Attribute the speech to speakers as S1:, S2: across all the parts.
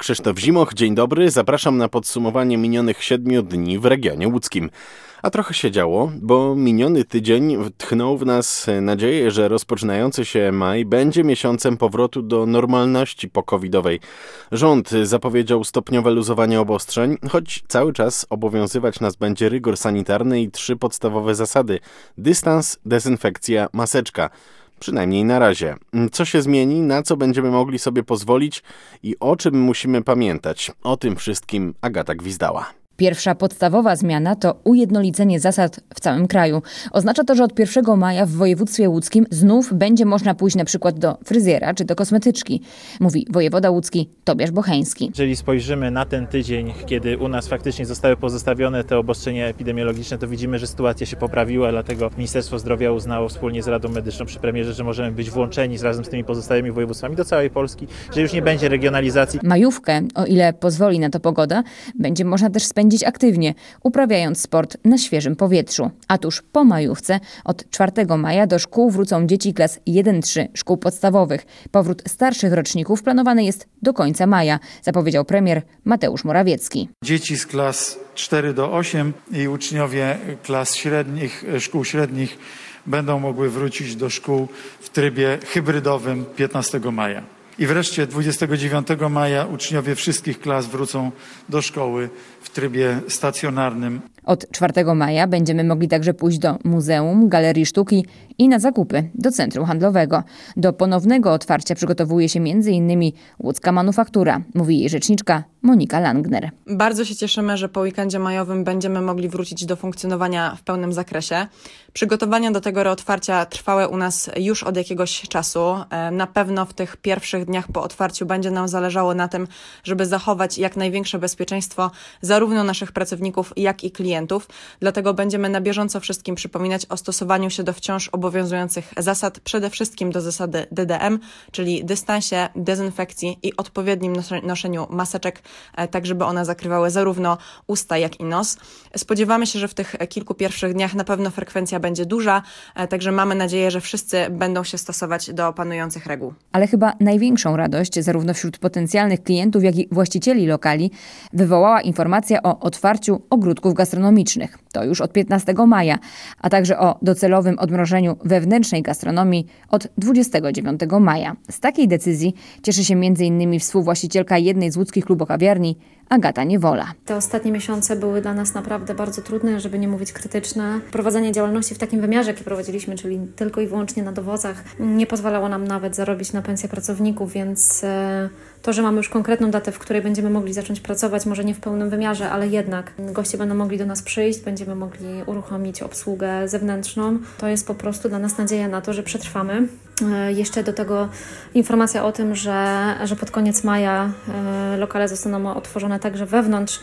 S1: Krzysztof Zimoch, dzień dobry. Zapraszam na podsumowanie minionych 7 dni w regionie łódzkim. A trochę się działo, bo miniony tydzień tchnął w nas nadzieję, że rozpoczynający się maj będzie miesiącem powrotu do normalności po-covidowej. Rząd zapowiedział stopniowe luzowanie obostrzeń, choć cały czas obowiązywać nas będzie rygor sanitarny i 3 podstawowe zasady: dystans, dezynfekcja, maseczka. Przynajmniej na razie. Co się zmieni, na co będziemy mogli sobie pozwolić i o czym musimy pamiętać? O tym wszystkim Agata Gwizdała.
S2: Pierwsza podstawowa zmiana to ujednolicenie zasad w całym kraju. Oznacza to, że od 1 maja w województwie łódzkim znów będzie można pójść na przykład do fryzjera czy do kosmetyczki, mówi wojewoda łódzki Tobiasz Bocheński.
S3: Jeżeli spojrzymy na ten tydzień, kiedy u nas faktycznie zostały pozostawione te obostrzenia epidemiologiczne, to widzimy, że sytuacja się poprawiła, dlatego Ministerstwo Zdrowia uznało wspólnie z Radą Medyczną przy premierze, że możemy być włączeni razem z tymi pozostałymi województwami do całej Polski, że już nie będzie regionalizacji.
S2: Majówkę, o ile pozwoli na to pogoda, będzie można też spędzić aktywnie, uprawiając sport na świeżym powietrzu. A tuż po majówce, od 4 maja do szkół wrócą dzieci klas 1-3 szkół podstawowych. Powrót starszych roczników planowany jest do końca maja, zapowiedział premier Mateusz Morawiecki.
S4: Dzieci z klas 4-8 i uczniowie klas średnich, szkół średnich będą mogły wrócić do szkół w trybie hybrydowym 15 maja. I wreszcie 29 maja uczniowie wszystkich klas wrócą do szkoły w trybie stacjonarnym.
S2: Od 4 maja będziemy mogli także pójść do muzeum, galerii sztuki i na zakupy do centrum handlowego. Do ponownego otwarcia przygotowuje się m.in. łódzka manufaktura, mówi jej rzeczniczka Monika Langner.
S5: Bardzo się cieszymy, że po weekendzie majowym będziemy mogli wrócić do funkcjonowania w pełnym zakresie. Przygotowania do tego reotwarcia trwały u nas już od jakiegoś czasu. Na pewno w tych pierwszych dniach po otwarciu będzie nam zależało na tym, żeby zachować jak największe bezpieczeństwo zarówno naszych pracowników, jak i klientów. Dlatego będziemy na bieżąco wszystkim przypominać o stosowaniu się do wciąż obowiązujących zasad, przede wszystkim do zasady DDM, czyli dystansie, dezynfekcji i odpowiednim noszeniu maseczek, tak żeby one zakrywały zarówno usta, jak i nos. Spodziewamy się, że w tych kilku pierwszych dniach na pewno frekwencja będzie duża, także mamy nadzieję, że wszyscy będą się stosować do panujących reguł.
S2: Ale chyba największą radość zarówno wśród potencjalnych klientów, jak i właścicieli lokali wywołała informacja o otwarciu ogródków gastronomicznych. To już od 15 maja, a także o docelowym odmrożeniu wewnętrznej gastronomii od 29 maja. Z takiej decyzji cieszy się m.in. współwłaścicielka jednej z łódzkich klubokawiarni, Agata Niewola.
S6: Te ostatnie miesiące były dla nas naprawdę bardzo trudne, żeby nie mówić krytyczne. Prowadzenie działalności w takim wymiarze, jaki prowadziliśmy, czyli tylko i wyłącznie na dowozach, nie pozwalało nam nawet zarobić na pensję pracowników, więc to, że mamy już konkretną datę, w której będziemy mogli zacząć pracować, może nie w pełnym wymiarze, ale jednak goście będą mogli do nas przyjść, będziemy mogli uruchomić obsługę zewnętrzną. To jest po prostu dla nas nadzieja na to, że przetrwamy. Jeszcze do tego informacja o tym, że pod koniec maja lokale zostaną otworzone także wewnątrz,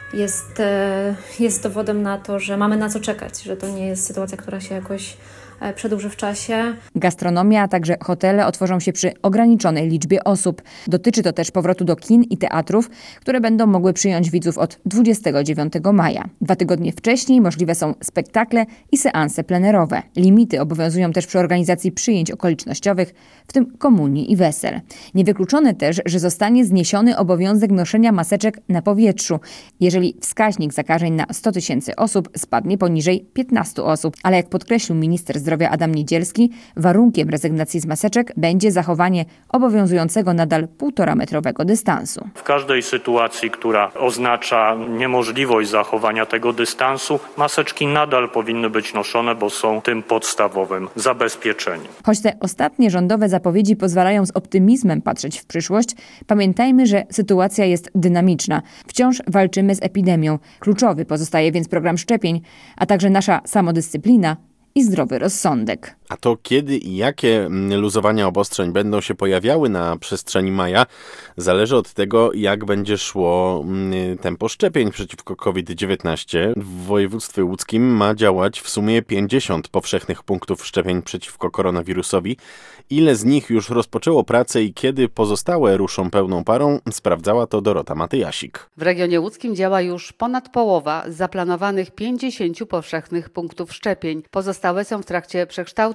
S6: jest dowodem na to, że mamy na co czekać, że to nie jest sytuacja, która się jakoś przedłuży w czasie.
S2: Gastronomia, a także hotele otworzą się przy ograniczonej liczbie osób. Dotyczy to też powrotu do kin i teatrów, które będą mogły przyjąć widzów od 29 maja. 2 tygodnie wcześniej możliwe są spektakle i seanse plenerowe. Limity obowiązują też przy organizacji przyjęć okolicznościowych, w tym komunii i wesel. Niewykluczone też, że zostanie zniesiony obowiązek noszenia maseczek na powietrzu, jeżeli wskaźnik zakażeń na 100 000 osób spadnie poniżej 15 osób. Ale jak podkreślił minister zdrowia Adam Niedzielski, warunkiem rezygnacji z maseczek będzie zachowanie obowiązującego nadal 1,5-metrowego dystansu.
S7: W każdej sytuacji, która oznacza niemożliwość zachowania tego dystansu, maseczki nadal powinny być noszone, bo są tym podstawowym zabezpieczeniem.
S2: Choć te ostatnie rządowe zapowiedzi pozwalają z optymizmem patrzeć w przyszłość, pamiętajmy, że sytuacja jest dynamiczna. Wciąż walczymy z epidemią. Kluczowy pozostaje więc program szczepień, a także nasza samodyscyplina i zdrowy rozsądek.
S1: A to kiedy i jakie luzowania obostrzeń będą się pojawiały na przestrzeni maja, zależy od tego, jak będzie szło tempo szczepień przeciwko COVID-19. W województwie łódzkim ma działać w sumie 50 powszechnych punktów szczepień przeciwko koronawirusowi. Ile z nich już rozpoczęło pracę i kiedy pozostałe ruszą pełną parą, sprawdzała to Dorota Matyjasik.
S8: W regionie łódzkim działa już ponad połowa z zaplanowanych 50 powszechnych punktów szczepień. Pozostałe są w trakcie przekształceń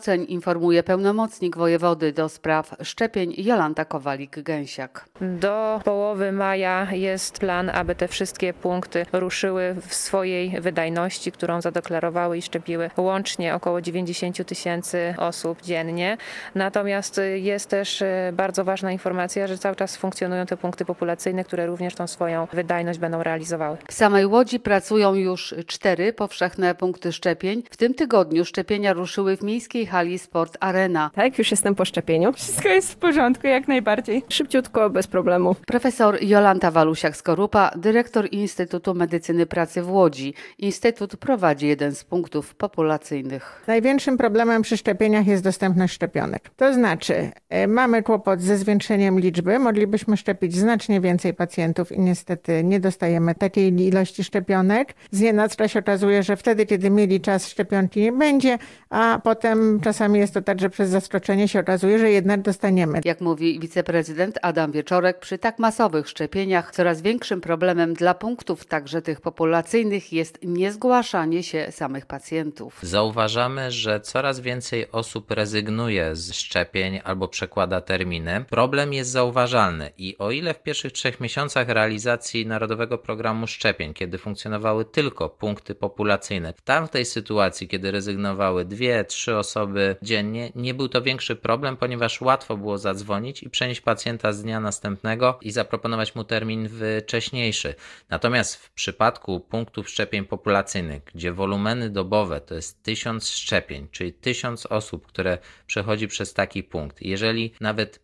S8: zaleceń, informuje pełnomocnik wojewody do spraw szczepień Jolanta Kowalik-Gęsiak.
S9: Do połowy maja jest plan, aby te wszystkie punkty ruszyły w swojej wydajności, którą zadeklarowały i szczepiły łącznie około 90 000 osób dziennie. Natomiast jest też bardzo ważna informacja, że cały czas funkcjonują te punkty populacyjne, które również tą swoją wydajność będą realizowały.
S8: W samej Łodzi pracują już 4 powszechne punkty szczepień. W tym tygodniu szczepienia ruszyły w miejskiej hali Sport Arena.
S10: Tak, już jestem po szczepieniu. Wszystko jest w porządku, jak najbardziej. Szybciutko, bez problemu.
S8: Profesor Jolanta Walusiak-Skorupa, dyrektor Instytutu Medycyny Pracy w Łodzi. Instytut prowadzi jeden z punktów populacyjnych.
S11: Największym problemem przy szczepieniach jest dostępność szczepionek. To znaczy, mamy kłopot ze zwiększeniem liczby, moglibyśmy szczepić znacznie więcej pacjentów i niestety nie dostajemy takiej ilości szczepionek. Znienacka się okazuje, że wtedy, kiedy mieli czas, szczepionki nie będzie, a potem czasami jest to tak, że przez zaskoczenie się okazuje, że jednak dostaniemy.
S8: Jak mówi wiceprezydent Adam Wieczorek, przy tak masowych szczepieniach coraz większym problemem dla punktów, także tych populacyjnych, jest niezgłaszanie się samych pacjentów.
S12: Zauważamy, że coraz więcej osób rezygnuje z szczepień albo przekłada terminy. Problem jest zauważalny i o ile w pierwszych 3 miesiącach realizacji Narodowego Programu Szczepień, kiedy funkcjonowały tylko punkty populacyjne, w tamtej sytuacji, kiedy rezygnowały 2-3 osoby dziennie, nie był to większy problem, ponieważ łatwo było zadzwonić i przenieść pacjenta z dnia następnego i zaproponować mu termin wcześniejszy. Natomiast w przypadku punktów szczepień populacyjnych, gdzie wolumeny dobowe to jest 1000 szczepień, czyli 1000 osób, które przechodzi przez taki punkt, jeżeli nawet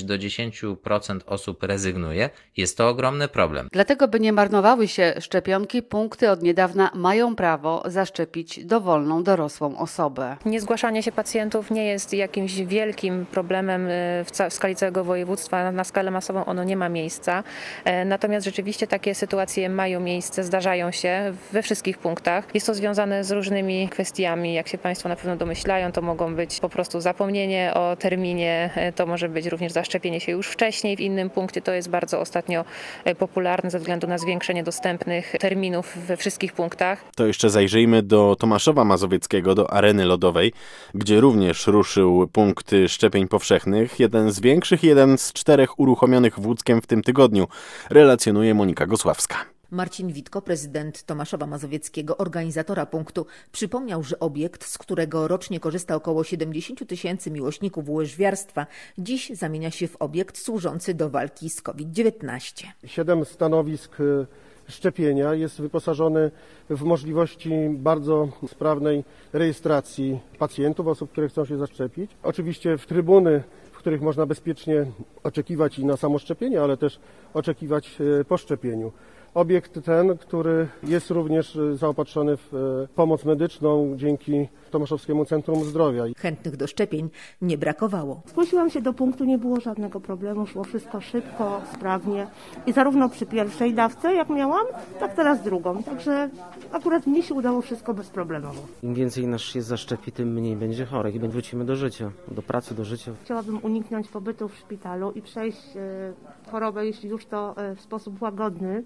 S12: 5-10% osób rezygnuje, jest to ogromny problem.
S8: Dlatego, by nie marnowały się szczepionki, punkty od niedawna mają prawo zaszczepić dowolną dorosłą osobę.
S9: Niezgłaszanie się pacjentów nie jest jakimś wielkim problemem w skali całego województwa. Na skalę masową ono nie ma miejsca. Natomiast rzeczywiście takie sytuacje mają miejsce, zdarzają się we wszystkich punktach. Jest to związane z różnymi kwestiami. Jak się Państwo na pewno domyślają, to mogą być po prostu zapomnienie o terminie, to może być również zaszczepienie się już wcześniej w innym punkcie. To jest bardzo ostatnio popularne ze względu na zwiększenie dostępnych terminów we wszystkich punktach.
S1: To jeszcze zajrzyjmy do Tomaszowa Mazowieckiego, do areny lodowej, gdzie również ruszył punkt szczepień powszechnych. Jeden z większych, jeden z 4 uruchomionych w Łódzkiem w tym tygodniu, relacjonuje Monika Gosławska.
S13: Marcin Witko, prezydent Tomaszowa Mazowieckiego, organizatora punktu, przypomniał, że obiekt, z którego rocznie korzysta około 70 000 miłośników łyżwiarstwa, dziś zamienia się w obiekt służący do walki z COVID-19.
S14: 7 stanowisk szczepienia jest wyposażony w możliwości bardzo sprawnej rejestracji pacjentów, osób, które chcą się zaszczepić. Oczywiście w trybuny, w których można bezpiecznie oczekiwać i na samo szczepienie, ale też oczekiwać po szczepieniu. Obiekt ten, który jest również zaopatrzony w pomoc medyczną dzięki Tomaszowskiemu Centrum Zdrowia.
S13: Chętnych do szczepień nie brakowało.
S15: Zgłosiłam się do punktu, nie było żadnego problemu, szło wszystko szybko, sprawnie i zarówno przy pierwszej dawce, jak miałam, tak teraz drugą. Także akurat mnie się udało wszystko bezproblemowo.
S16: Im więcej nas się zaszczepi, tym mniej będzie chorych i wrócimy do życia, do pracy, do życia.
S15: Chciałabym uniknąć pobytu w szpitalu i przejść chorobę, jeśli już to w sposób łagodny.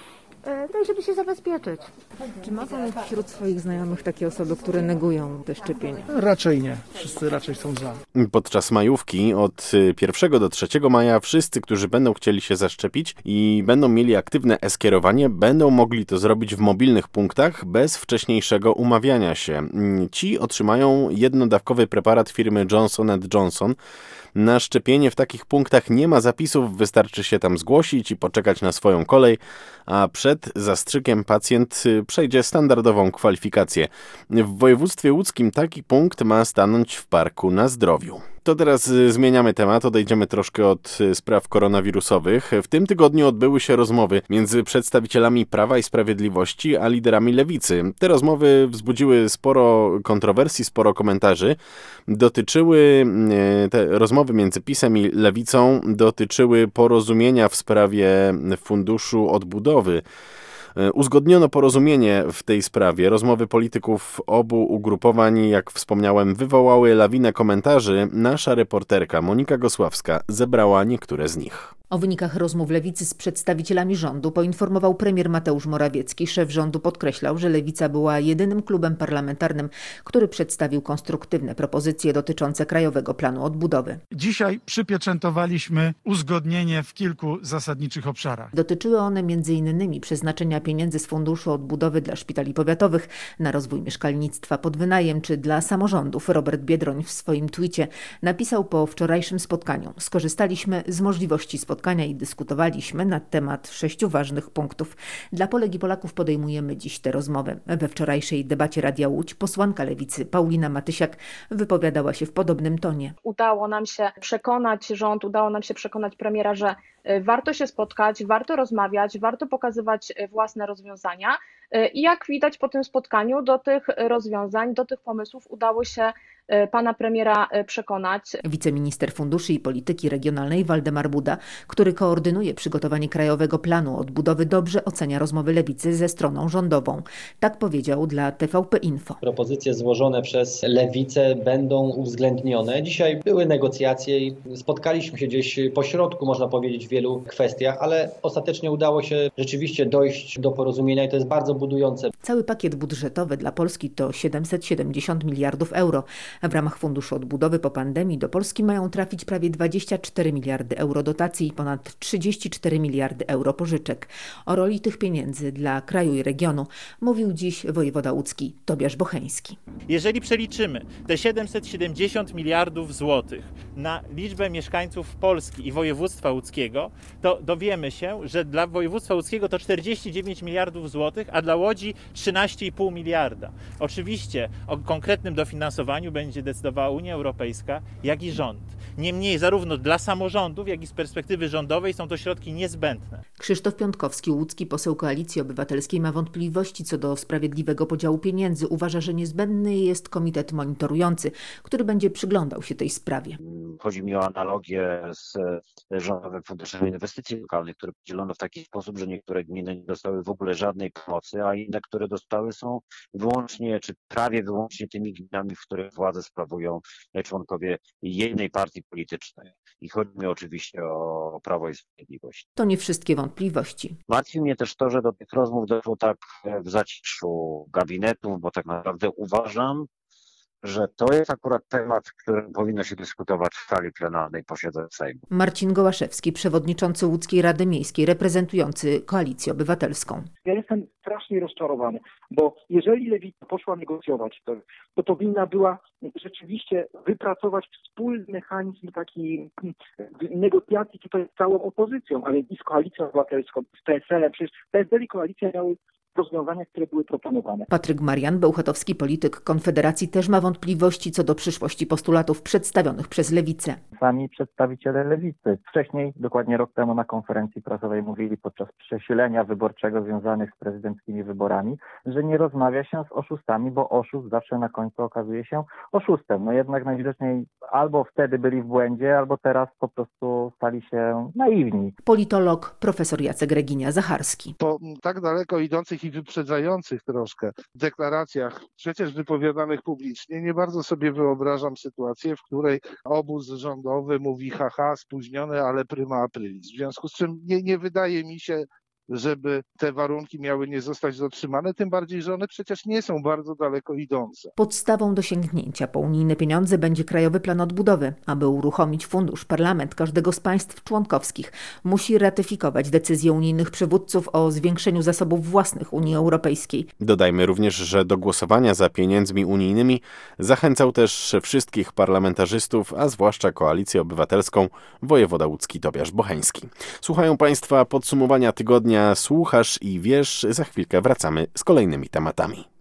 S15: No i żeby się zabezpieczyć.
S17: Czy ma Pan wśród swoich znajomych takie osoby, które negują te szczepienia?
S18: Raczej nie. Wszyscy raczej są za.
S1: Podczas majówki od 1 do 3 maja wszyscy, którzy będą chcieli się zaszczepić i będą mieli aktywne e-skierowanie, będą mogli to zrobić w mobilnych punktach bez wcześniejszego umawiania się. Ci otrzymają jednodawkowy preparat firmy Johnson & Johnson. Na szczepienie w takich punktach nie ma zapisów, wystarczy się tam zgłosić i poczekać na swoją kolej, a przed zastrzykiem pacjent przejdzie standardową kwalifikację. W województwie łódzkim taki punkt ma stanąć w Parku na Zdrowiu. To teraz zmieniamy temat, odejdziemy troszkę od spraw koronawirusowych. W tym tygodniu odbyły się rozmowy między przedstawicielami Prawa i Sprawiedliwości a liderami Lewicy. Te rozmowy wzbudziły sporo kontrowersji, sporo komentarzy. Te rozmowy między PiS-em i Lewicą dotyczyły porozumienia w sprawie Funduszu Odbudowy. Uzgodniono porozumienie w tej sprawie. Rozmowy polityków obu ugrupowań, jak wspomniałem, wywołały lawinę komentarzy. Nasza reporterka Monika Gosławska zebrała niektóre z nich.
S13: O wynikach rozmów Lewicy z przedstawicielami rządu poinformował premier Mateusz Morawiecki. Szef rządu podkreślał, że Lewica była jedynym klubem parlamentarnym, który przedstawił konstruktywne propozycje dotyczące Krajowego Planu Odbudowy.
S4: Dzisiaj przypieczętowaliśmy uzgodnienie w kilku zasadniczych obszarach.
S13: Dotyczyły one m.in. przeznaczenia pieniędzy z Funduszu Odbudowy dla szpitali powiatowych na rozwój mieszkalnictwa pod wynajem czy dla samorządów. Robert Biedroń w swoim twicie napisał po wczorajszym spotkaniu: skorzystaliśmy z możliwości spotkania i dyskutowaliśmy na temat 6 ważnych punktów. Dla Polek i Polaków podejmujemy dziś te rozmowy. We wczorajszej debacie Radia Łódź posłanka Lewicy Paulina Matysiak wypowiadała się w podobnym tonie.
S19: Udało nam się przekonać rząd, udało nam się przekonać premiera, że warto się spotkać, warto rozmawiać, warto pokazywać własne rozwiązania i jak widać po tym spotkaniu do tych rozwiązań, do tych pomysłów udało się pana premiera przekonać.
S13: Wiceminister Funduszy i Polityki Regionalnej Waldemar Buda, który koordynuje przygotowanie Krajowego Planu Odbudowy, dobrze ocenia rozmowy Lewicy ze stroną rządową. Tak powiedział dla TVP Info.
S20: Propozycje złożone przez Lewicę będą uwzględnione. Dzisiaj były negocjacje i spotkaliśmy się gdzieś po środku, można powiedzieć, w wielu kwestiach, ale ostatecznie udało się rzeczywiście dojść do porozumienia i to jest bardzo budujące.
S13: Cały pakiet budżetowy dla Polski to 770 miliardów euro. W ramach Funduszu Odbudowy po pandemii do Polski mają trafić prawie 24 miliardy euro dotacji i ponad 34 miliardy euro pożyczek. O roli tych pieniędzy dla kraju i regionu mówił dziś wojewoda łódzki Tobiasz Bocheński.
S3: Jeżeli przeliczymy te 770 miliardów złotych na liczbę mieszkańców Polski i województwa łódzkiego, to dowiemy się, że dla województwa łódzkiego to 49 miliardów złotych, a dla Łodzi 13,5 miliarda. Oczywiście o konkretnym dofinansowaniu będzie decydowała Unia Europejska, jak i rząd. Niemniej zarówno dla samorządów, jak i z perspektywy rządowej są to środki niezbędne.
S13: Krzysztof Piątkowski, łódzki poseł Koalicji Obywatelskiej, ma wątpliwości co do sprawiedliwego podziału pieniędzy. Uważa, że niezbędny jest komitet monitorujący, który będzie przyglądał się tej sprawie.
S21: Chodzi mi o analogię z Rządowym Funduszem Inwestycji Lokalnych, które podzielono w taki sposób, że niektóre gminy nie dostały w ogóle żadnej pomocy, a inne, które dostały, są wyłącznie, czy prawie wyłącznie tymi gminami, w których władzę sprawują członkowie jednej partii politycznej. I chodzi mi oczywiście o Prawo i Sprawiedliwość.
S13: To nie wszystkie wątpliwości.
S21: Martwi mnie też to, że do tych rozmów doszło tak w zaciszu gabinetów, bo tak naprawdę uważam, że to jest akurat temat, którym powinno się dyskutować w sali plenarnej posiedzeń Sejmu.
S13: Marcin Gołaszewski, przewodniczący Łódzkiej Rady Miejskiej, reprezentujący Koalicję Obywatelską.
S22: Ja jestem strasznie rozczarowany, bo jeżeli Lewica poszła negocjować, to powinna była rzeczywiście wypracować wspólny mechanizm takiej negocjacji tutaj z całą opozycją, ale i z Koalicją Obywatelską, z PSL-em. Przecież PSL i Koalicja miały rozwiązania, które były proponowane.
S13: Patryk Marian, bełchatowski polityk Konfederacji, też ma wątpliwości co do przyszłości postulatów przedstawionych przez Lewicę.
S23: Sami przedstawiciele Lewicy wcześniej, dokładnie rok temu na konferencji prasowej mówili podczas przesilenia wyborczego związanych z prezydenckimi wyborami, że nie rozmawia się z oszustami, bo oszust zawsze na końcu okazuje się oszustem. No jednak najwidoczniej albo wtedy byli w błędzie, albo teraz po prostu stali się naiwni.
S13: Politolog profesor Jacek Reginia-Zacharski.
S24: Po tak daleko idących i wyprzedzających troszkę deklaracjach, przecież wypowiadanych publicznie, nie bardzo sobie wyobrażam sytuację, w której obóz rządowy mówi haha, spóźnione, ale prima aprilis. W związku z czym nie wydaje mi się, żeby te warunki miały nie zostać dotrzymane, tym bardziej, że one przecież nie są bardzo daleko idące.
S13: Podstawą do sięgnięcia po unijne pieniądze będzie Krajowy Plan Odbudowy. Aby uruchomić fundusz, parlament każdego z państw członkowskich musi ratyfikować decyzję unijnych przywódców o zwiększeniu zasobów własnych Unii Europejskiej.
S1: Dodajmy również, że do głosowania za pieniędzmi unijnymi zachęcał też wszystkich parlamentarzystów, a zwłaszcza Koalicję Obywatelską, wojewoda łódzki Tobiasz Bocheński. Słuchają Państwa podsumowania tygodnia Słuchasz i Wiesz. Za chwilkę wracamy z kolejnymi tematami.